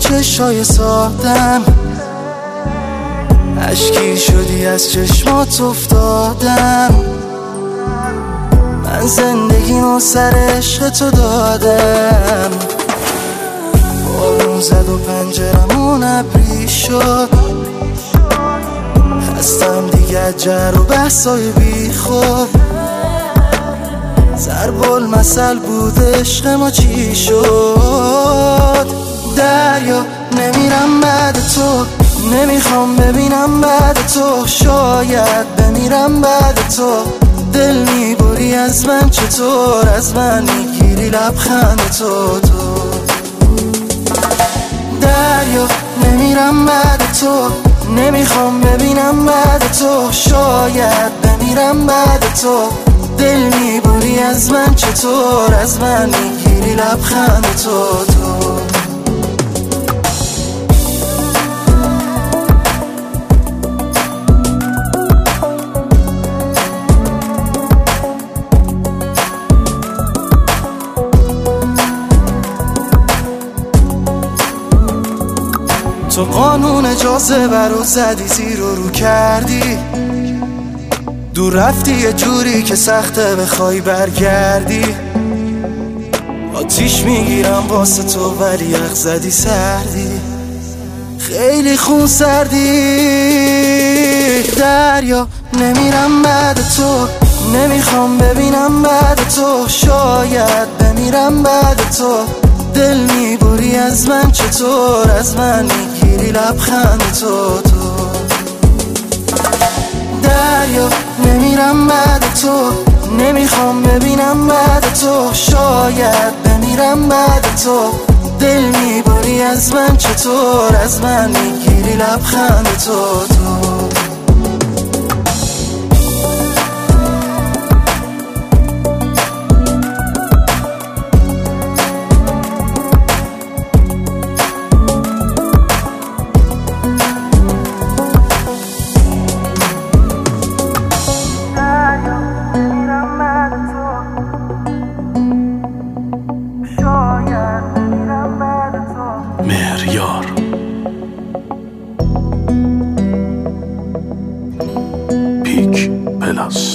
چشای سادم، اشکی شدی از چشمات افتادم. من زندگیمو سر عشق تو دادم. بارون زد و پنجرمون ابری شد، خستم دیگه جر و بحثای بی خود. ضرب المثل بود عشق ما چی شد. دریا نمیرم بعد تو، نمیخوام ببینم بعد تو، شاید بمیرم بعد تو. دل میبری از من چطور، از من میگیری لبخند تو. دریا نمیرم بعد تو، نمیخوام ببینم بعد تو، شاید بمیرم بعد تو. دل میبری از من چطور، از من میگیری لبخند تو. تو قانون جاذبه رو زدی، زیر و رو کردی، دور رفتی یه جوری که سخته بخوای برگردی. آتیش میگیرم واسه تو ولی یخ زدی سردی، خیلی خون سردی. دریا نمیرم بعد تو، نمیخوام ببینم بعد تو، شاید بمیرم بعد تو. دل میبری از من چطور، از من میگیری لبخند تو. دریا نمیرم بعد تو، نمیخوام ببینم بعد تو، شاید بمیرم بعد تو. دل میبری از من چطور، از من میگیری لبخند تو. مهریار پیک پلاس.